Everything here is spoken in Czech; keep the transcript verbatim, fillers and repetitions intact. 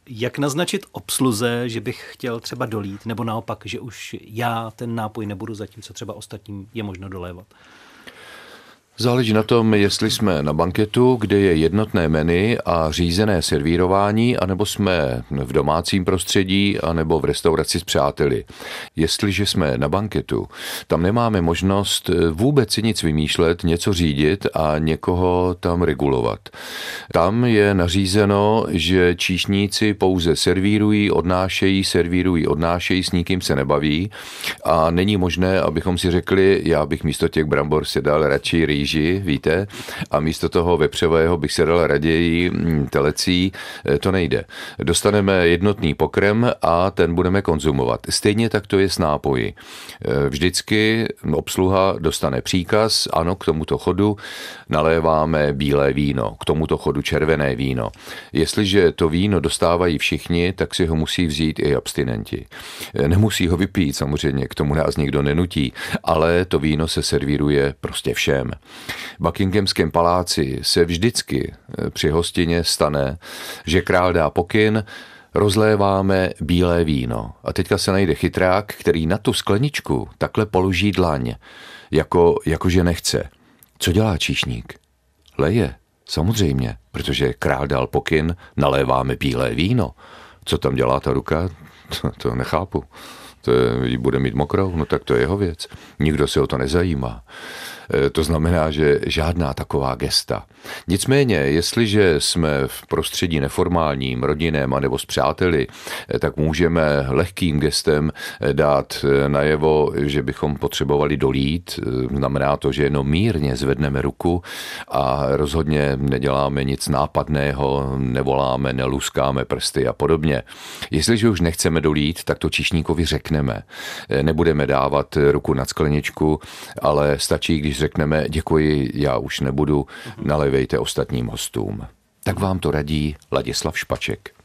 Jak naznačit obsluze, že bych chtěl třeba dolít, nebo naopak, že už já ten nápoj nebudu, zatímco třeba ostatním je možno dolévat? Záleží na tom, jestli jsme na banketu, kde je jednotné menu a řízené servírování, anebo jsme v domácím prostředí, anebo v restauraci s přáteli. Jestliže jsme na banketu, tam nemáme možnost vůbec si nic vymýšlet, něco řídit a někoho tam regulovat. Tam je nařízeno, že číšníci pouze servírují, odnášejí, servírují, odnášejí, s nikým se nebaví a není možné, abychom si řekli, já bych místo těch brambor si dal radši rýži, víte, a místo toho vepřového bych se dal raději telecí, to nejde. Dostaneme jednotný pokrm a ten budeme konzumovat. Stejně tak to je s nápoji. Vždycky obsluha dostane příkaz, ano, k tomuto chodu naléváme bílé víno, k tomuto chodu červené víno. Jestliže to víno dostávají všichni, tak si ho musí vzít i abstinenti. Nemusí ho vypít, samozřejmě, k tomu nás nikdo nenutí, ale to víno se servíruje prostě všem. V Buckinghamském paláci se vždycky při hostině stane, že král dá pokyn, rozléváme bílé víno. A teďka se najde chytrák, který na tu skleničku takhle položí dlaň, jako, jakože nechce. Co dělá číšník? Leje, samozřejmě, protože král dal pokyn, naléváme bílé víno. Co tam dělá ta ruka? To, to nechápu. To je, bude mít mokrou, no tak to je jeho věc. Nikdo se o to nezajímá. To znamená, že žádná taková gesta. Nicméně, jestliže jsme v prostředí neformálním, rodinném anebo s přáteli, tak můžeme lehkým gestem dát najevo, že bychom potřebovali dolít. Znamená to, že jenom mírně zvedneme ruku a rozhodně neděláme nic nápadného, nevoláme, neluskáme prsty a podobně. Jestliže už nechceme dolít, tak to číšníkovi řekneme. Nebudeme dávat ruku nad skleničku, ale stačí, když řekneme děkuji, já už nebudu, nalejvejte ostatním hostům. Tak vám to radí Ladislav Špaček.